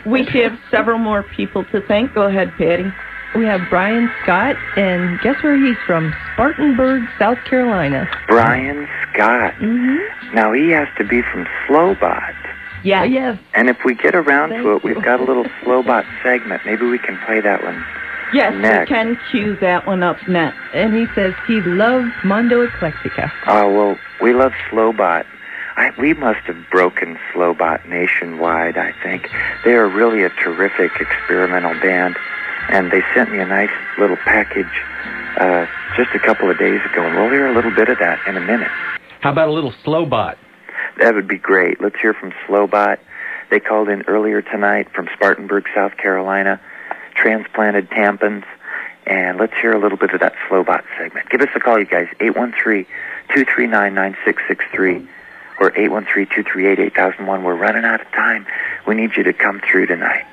We have several more people to thank. Go ahead, Patty. We have Brian Scott, and guess where he's from? Spartanburg, South Carolina. Brian Scott. Mm-hmm. Now, he has to be from Slowbot. Yeah, yes. And if we get around to it, we've got a little Slowbot segment. Maybe we can play that one Yes, next. we can cue that one up next. And he says he loves Mondo Eclectica. Oh, well, we love Slowbot. We must have broken Slowbot nationwide, I think. They are really a terrific experimental band, and they sent me a nice little package just a couple of days ago, and we'll hear a little bit of that in a minute. How about a little Slowbot? That would be great. Let's hear from Slowbot. They called in earlier tonight from Spartanburg, South Carolina, transplanted tampons, and let's hear a little bit of that Slowbot segment. Give us a call, you guys, 813-239-9663 or 813-238-8001. We're running out of time. We need you to come through tonight.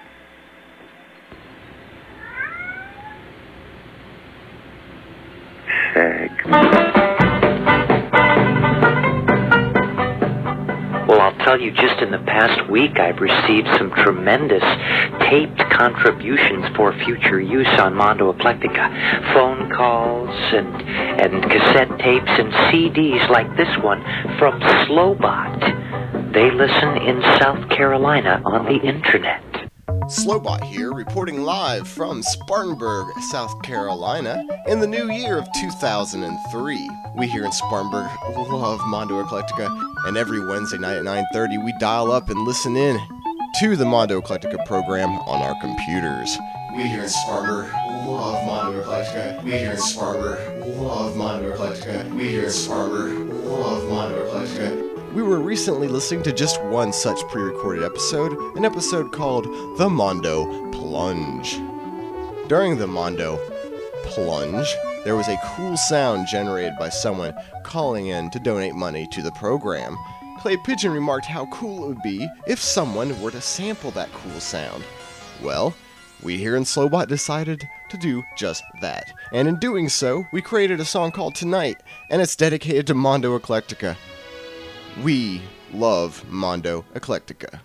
Well, I'll tell you, just in the past week, I've received some tremendous taped contributions for future use on Mondo Eclectica. Phone calls and cassette tapes and CDs like this one from Slowbot. They listen in South Carolina on the internet. Slowbot here, reporting live from Spartanburg, South Carolina, in the new year of 2003. We here in Spartanburg love Mondo Eclectica, and every Wednesday night at 9:30 we dial up and listen in to the Mondo Eclectica program on our computers. We here in Spartanburg love Mondo Eclectica. We here in Spartanburg love Mondo Eclectica. We here in Spartanburg love Mondo Eclectica. We were recently listening to just one such pre-recorded episode, an episode called The Mondo Plunge. During the Mondo Plunge, there was a cool sound generated by someone calling in to donate money to the program. Clay Pigeon remarked how cool it would be if someone were to sample that cool sound. Well, we here in Slowbot decided to do just that. And in doing so, we created a song called Tonight, and it's dedicated to Mondo Eclectica. We love Mondo Eclectica.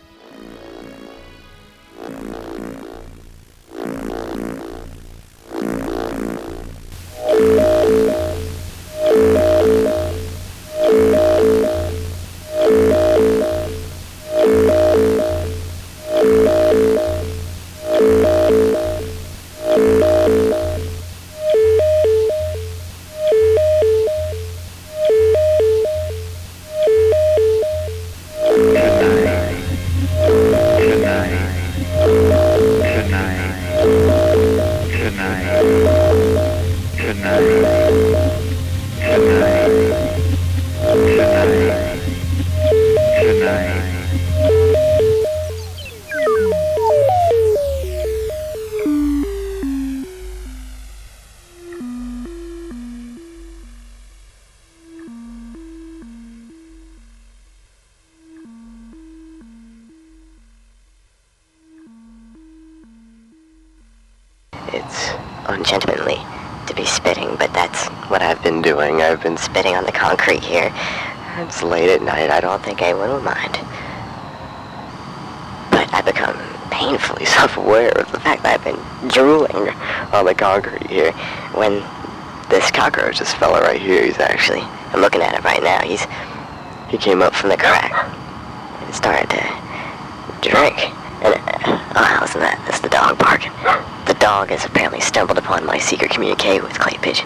It's ungentlemanly to be spitting, but that's what I've been doing. I've been spitting on the concrete here. It's late at night. I don't think anyone will mind. But I've become painfully self-aware of the fact that I've been drooling on the concrete here. When this cockroach, this fella right here, I'm looking at him right now. He came up from the crack and started to drink. And, how's that? That's the dog barking. The dog has apparently stumbled upon my secret communique with Clay Pigeon.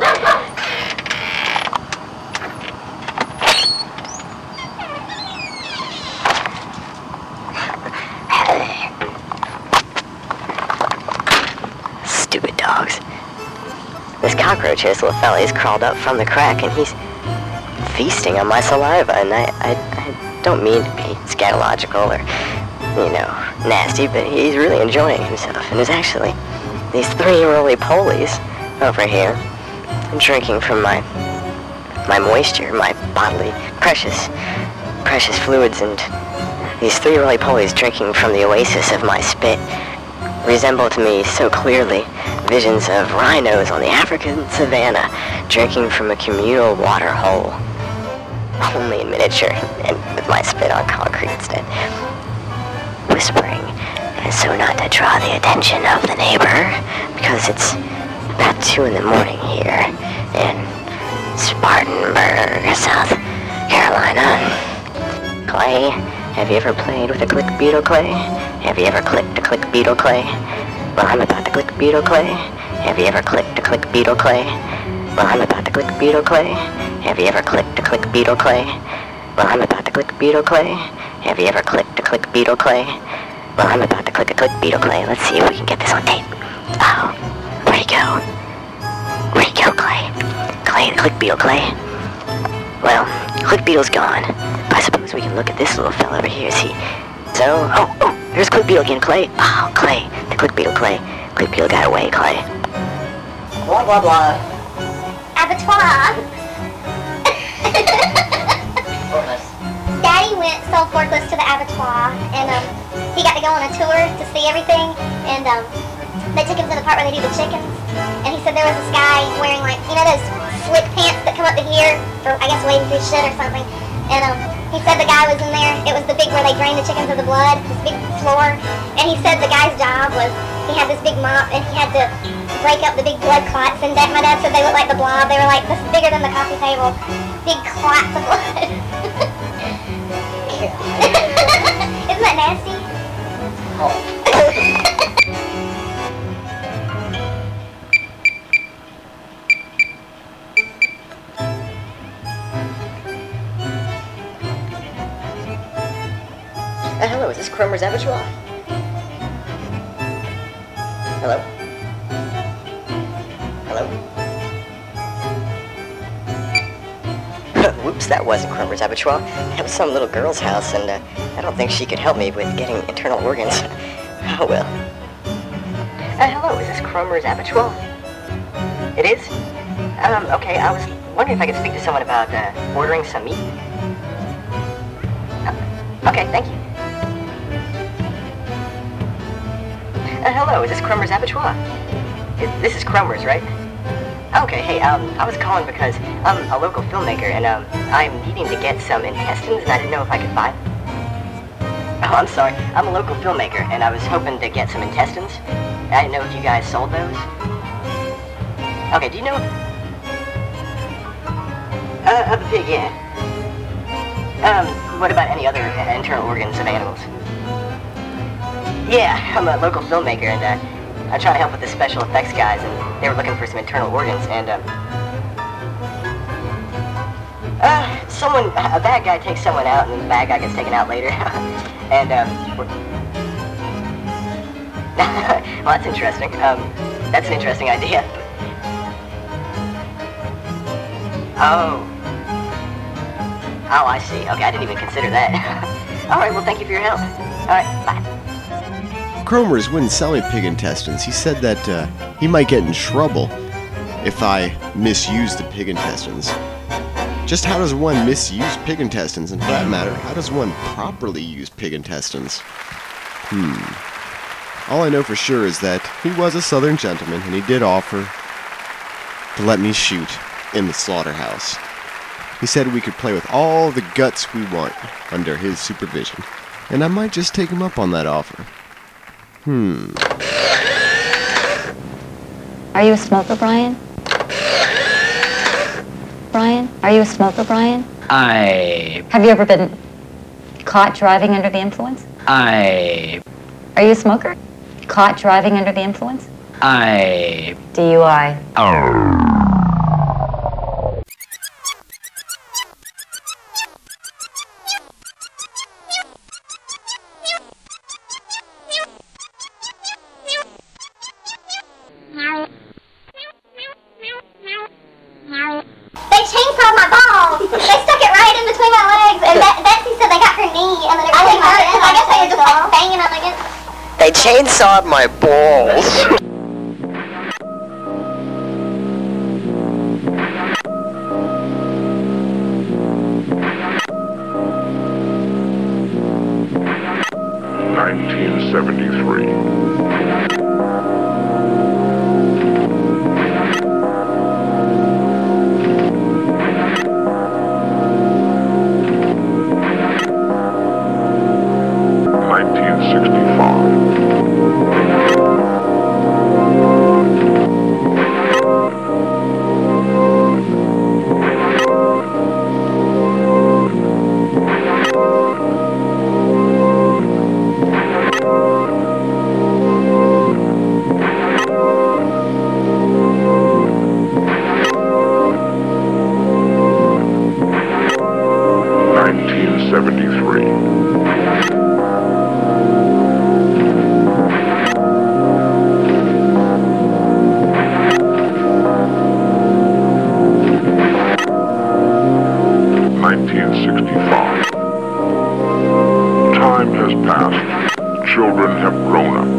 Stupid dogs. This cockroach, this little fella, he's crawled up from the crack and he's feasting on my saliva. And I don't mean to be scatological or, nasty, but he's really enjoying himself. And there's actually these 3 roly-polies over here. I'm drinking from my moisture, my bodily precious fluids, and these 3 roly-polies drinking from the oasis of my spit resemble to me so clearly visions of rhinos on the African savannah drinking from a communal water hole, only in miniature and with my spit on concrete instead. Whispering as so not to draw the attention of the neighbor, because it's about 2 in the morning here in Spartanburg, South Carolina. Clay, have you ever played with a click beetle, Clay? Have you ever clicked a click beetle, Clay? Well, I'm about to click beetle, Clay. Have you ever clicked a click beetle, Clay? Well, I'm about to click beetle, Clay. Have you ever clicked a click beetle, Clay? Well, I'm about to click beetle, Clay. Have you ever clicked a click beetle, Clay? Well, I'm about to click a click beetle, Clay. Let's see if we can get this on tape. Oh, where'd he go? Where'd he go, Clay? Clay, the click beetle, Clay. Well, click beetle's gone. I suppose we can look at this little fella over here, see. So, oh, there's click beetle again, Clay. Oh, Clay, the click beetle, Clay. Click beetle got away, Clay. Blah, blah, blah. Abattoir. Daddy sold forklifts to the abattoir, and he got to go on a tour to see everything, and they took him to the part where they do the chickens, and he said there was this guy wearing, like, you know those slick pants that come up to here for, I guess, wading through shit or something, and he said the guy was in there. It was the big where they drain the chickens of the blood, this big floor, and he said the guy's job was he had this big mop, and he had to break up the big blood clots, and my dad said they looked like the Blob. They were like this bigger than the coffee table, big clots of blood. Isn't that nasty? Hello, is this Cromer's Abattoir? Hello? Hello? Whoops, that wasn't Cromer's Abattoir. That was some little girl's house, and I don't think she could help me with getting internal organs. Oh well. Hello, is this Cromer's Abattoir? It is? Okay, I was wondering if I could speak to someone about ordering some meat. Okay, thank you. Hello, is this Cromer's Abattoir? This is Cromer's, right? Okay, hey, I was calling because I'm a local filmmaker, and I'm needing to get some intestines, and I didn't know if I could buy them. Oh, I'm sorry. I'm a local filmmaker, and I was hoping to get some intestines. I didn't know if you guys sold those. Okay, do you know... of a pig, yeah. What about any other internal organs of animals? Yeah, I'm a local filmmaker, and I'm trying to help with the special effects guys, and they were looking for some internal organs, and a bad guy takes someone out, and then the bad guy gets taken out later, and well, that's interesting. That's an interesting idea. Oh, I see. Okay, I didn't even consider that. All right, well, thank you for your help. All right, bye. Cromer's wouldn't sell me pig intestines. He said that he might get in trouble if I misuse the pig intestines. Just how does one misuse pig intestines? And for that matter, how does one properly use pig intestines? All I know for sure is that he was a southern gentleman, and he did offer to let me shoot in the slaughterhouse. He said we could play with all the guts we want under his supervision, and I might just take him up on that offer. Are you a smoker, Brian? Brian? Are you a smoker, Brian? Have you ever been caught driving under the influence? Are you a smoker? Caught driving under the influence? DUI. They chainsawed my balls. They stuck it right in between my legs, and Betsy said they got her knee, and then it really hurt, because I guess they were just like banging up against. They chainsawed my balls. grown up.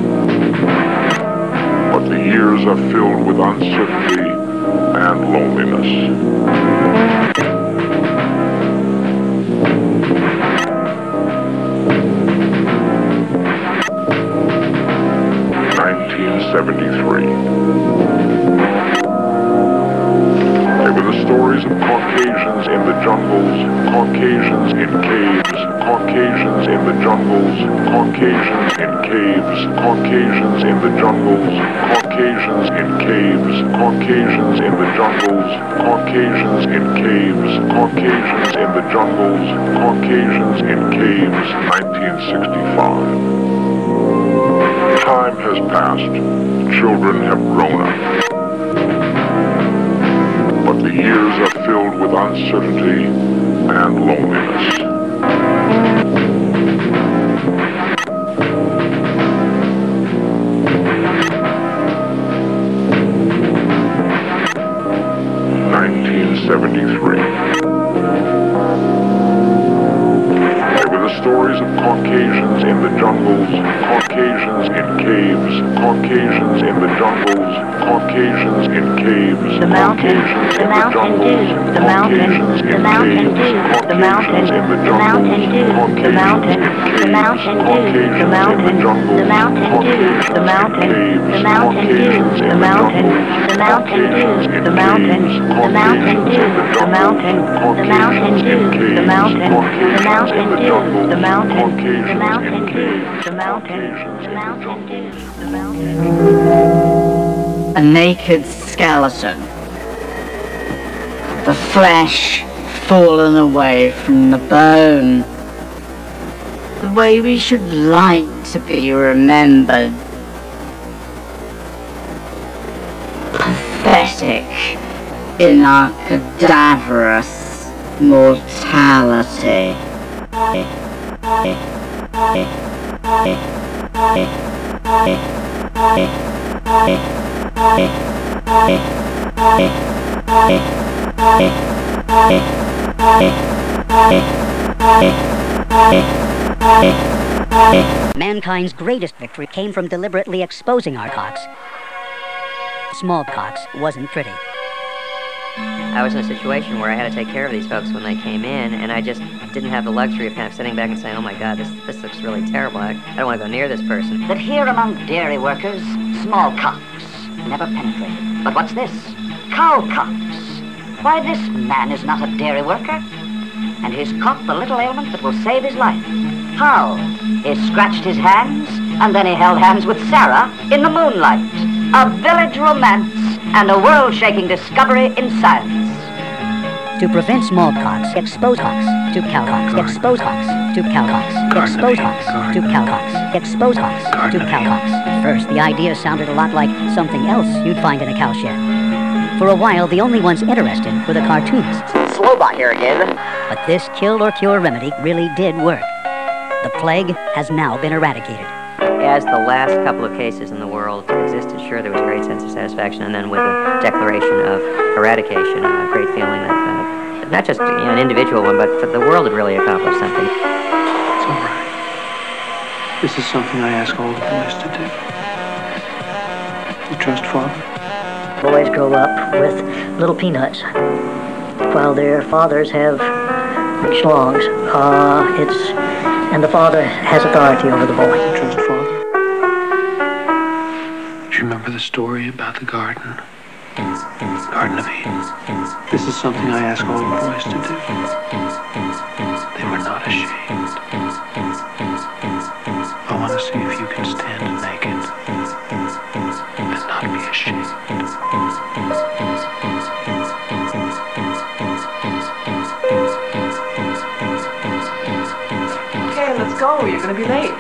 But the years are filled with uncertainty and loneliness. 1973. They were the stories of Caucasians in the jungles, Caucasians in caves, Caucasians in the jungles, Caucasians in caves, Caucasians in the jungles, Caucasians in caves, Caucasians in the jungles, Caucasians in caves, Caucasians in the jungles, Caucasians in caves, 1965. Time has passed. Children have grown up. But the years are filled with uncertainty and loneliness. 1973. They were the stories of Caucasians in the jungles, Caucasians in caves, Caucasians in the jungles, Caucasians in caves, the mountain, Caucasians the mountain dew, the mountain, the mountain dew, the mountain, the mountain dew, the mountain, the mountain dew, the mountain, the mountain dew, the mountain, the mountain dew, the mountain, the mountain dew, the mountain, the mountain dew, the mountain, the mountain dew, the mountain, the mountain dew, the mountain, the mountain dew, the mountain, the mountain dew, the mountain. A naked skeleton, the flesh fallen away from the bone, the way we should like to be remembered. Pathetic in our cadaverous mortality. Mankind's greatest victory came from deliberately exposing our cocks. Smallpox wasn't pretty. I was in a situation where I had to take care of these folks when they came in, and I just didn't have the luxury of kind of sitting back and saying, oh my God, this looks really terrible. I don't want to go near this person. That here among dairy workers, smallpox never penetrated. But what's this? Cowpox. Why, this man is not a dairy worker, and he's caught the little ailment that will save his life. How? He scratched his hands, and then he held hands with Sarah in the moonlight. A village romance and a world-shaking discovery in science. To prevent smallpox, expose hawks to cowpox. Expose hawks to cowpox. Expose hawks to cowpox. Expose hawks to cowpox. First, the idea sounded a lot like something else you'd find in a cowshed. For a while, the only ones interested were the cartoonists. Slowbot here again. But this kill or cure remedy really did work. The plague has now been eradicated. As the last couple of cases in the world existed, sure, there was a great sense of satisfaction, and then with the declaration of eradication, a great feeling that not just an individual one, but the world had really accomplished something. It's all right. This is something I ask all the boys to do. You trust Father? Boys grow up with little peanuts, while their fathers have schlongs. And the father has authority over the boy. You trust Father? Do you remember the story about the garden? Garden of Eden. This is something I ask all the boys to do. They were not ashamed. I want to see if you can stand naked and not be ashamed. Okay, let's go. You're going to be late.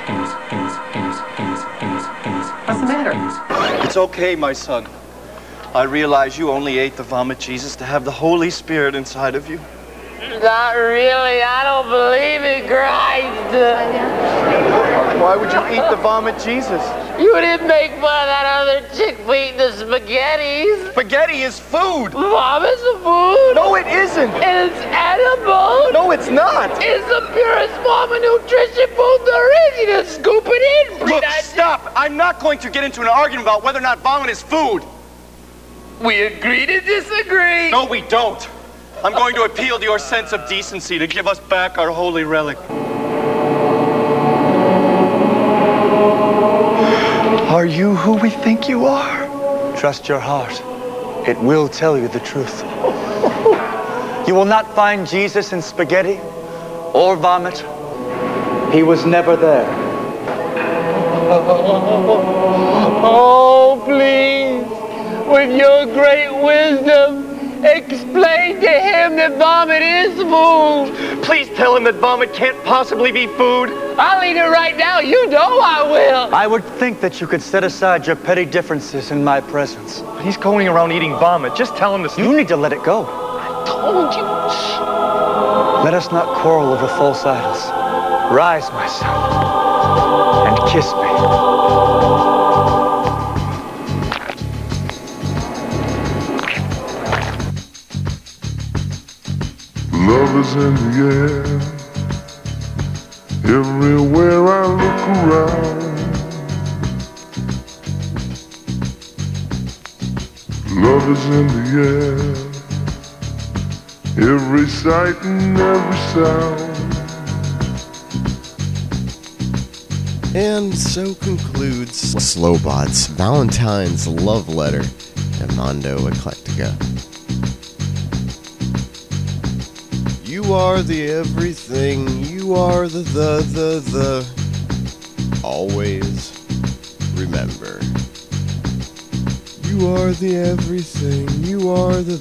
What's the matter? It's okay, my son. I realize you only ate the vomit Jesus to have the Holy Spirit inside of you. Not really. I don't believe in Christ. Why would you eat the vomit Jesus? You didn't make fun of that other chick for eating the spaghetti. Spaghetti is food. Vomit's a food. No, it isn't. It's edible. No, it's not. It's the purest form of nutrition food there is. You just scoop it in. Look, stop. I'm not going to get into an argument about whether or not vomit is food. We agree to disagree. No, we don't. I'm going to appeal to your sense of decency to give us back our holy relic. Are you who we think you are? Trust your heart. It will tell you the truth. You will not find Jesus in spaghetti or vomit. He was never there. Oh, please, with your great wisdom, explain to him that vomit is food. Please tell him that vomit can't possibly be food. I'll eat it right now. You know I will. I would think that you could set aside your petty differences in my presence. He's going around eating vomit. Just tell him to... You need to let it go. I told you. Let us not quarrel over false idols. Rise, my son, and kiss me. Love is in the air. Everywhere I look around. Love is in the air. Every sight and every sound. And so concludes Slowbot's Valentine's Love Letter to Mondo Eclectica. You are the everything, you are the always remember. You are the everything, you are the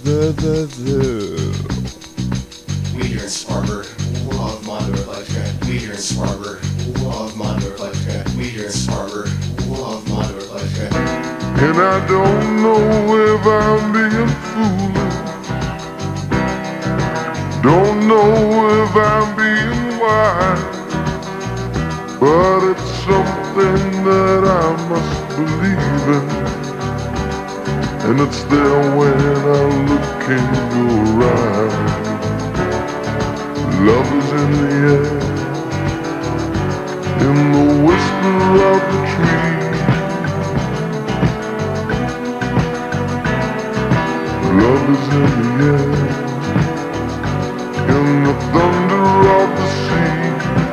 We here in Spartanburg love Mondo Eclectica. We here in Spartanburg love Mondo Eclectica. We here in Spartanburg love Mondo Eclectica. And I don't know if I'm being foolish. Don't know if I'm being wise, but it's something that I must believe in, and it's there when I look in your eyes. Love is in the air, in the whisper of the tree. Love is in the air, in the thunder of the sea.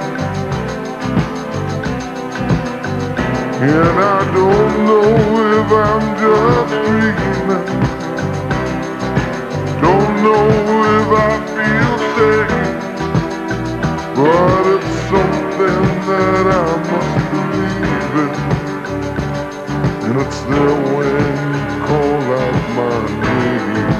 And I don't know if I'm just dreaming. Don't know if I feel safe, but it's something that I must believe in, and it's there when you call out my name.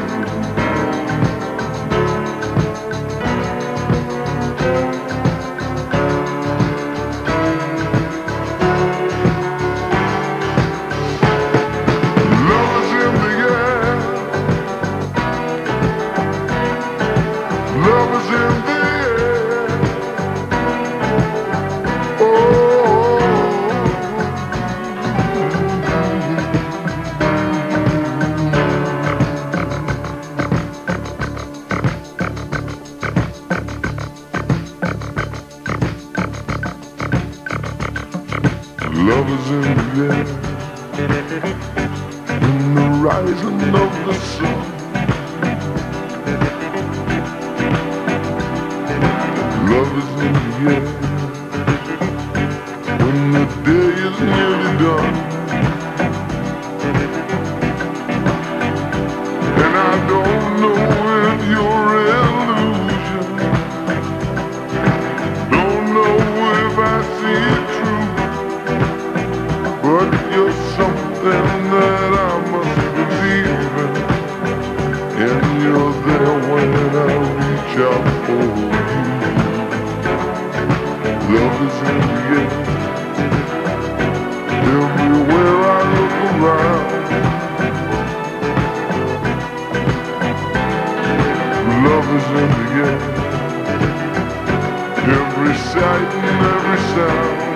Love is in the air, in the rising of the sun. Love is in the air, when the day is nearly done. And I don't know if you're illusion, don't know if I see it true, but you're something that I must believe in, and you're there when I reach out for you. Love is in the air, everywhere I look around. Love is in the air. girl.